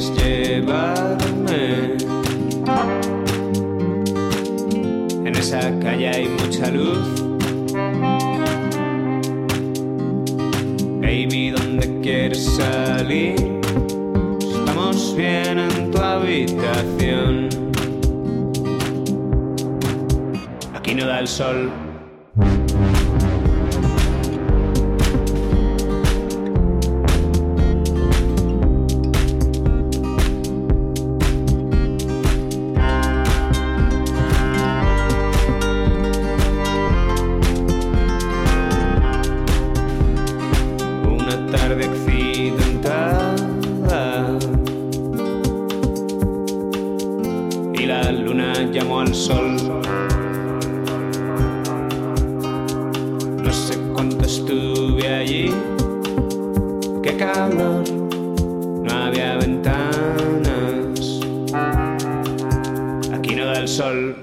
quieres llevarme. En esa calle hay mucha luz. Baby, ¿dónde quieres salir? Estamos bien en tu habitación. Aquí no da el sol. Tarde accidentada y la luna llamó al sol. No sé cuánto estuve allí, qué calor, no había ventanas, aquí no da el sol.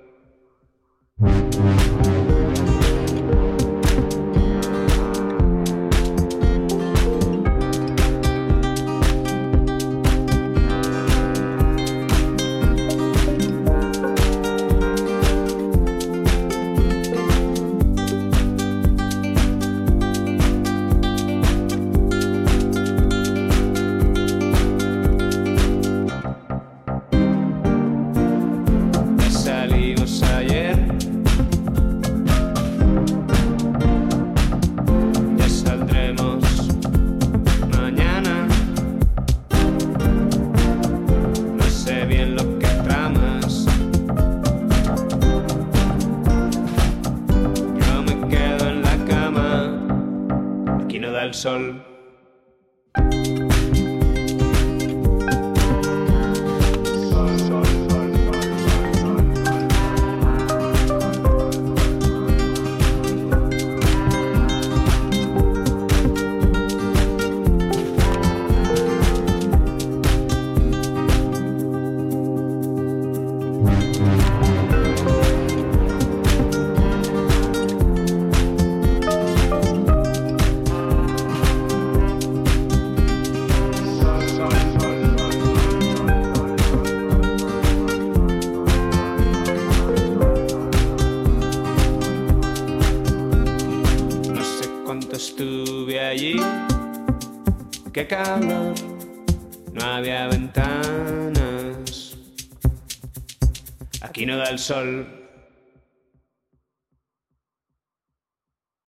Salimos ayer, ya saldremos mañana. No sé bien lo que tramas, yo me quedo en la cama, aquí no da el sol. Estuve allí, qué calor, no había ventanas, aquí no da el sol.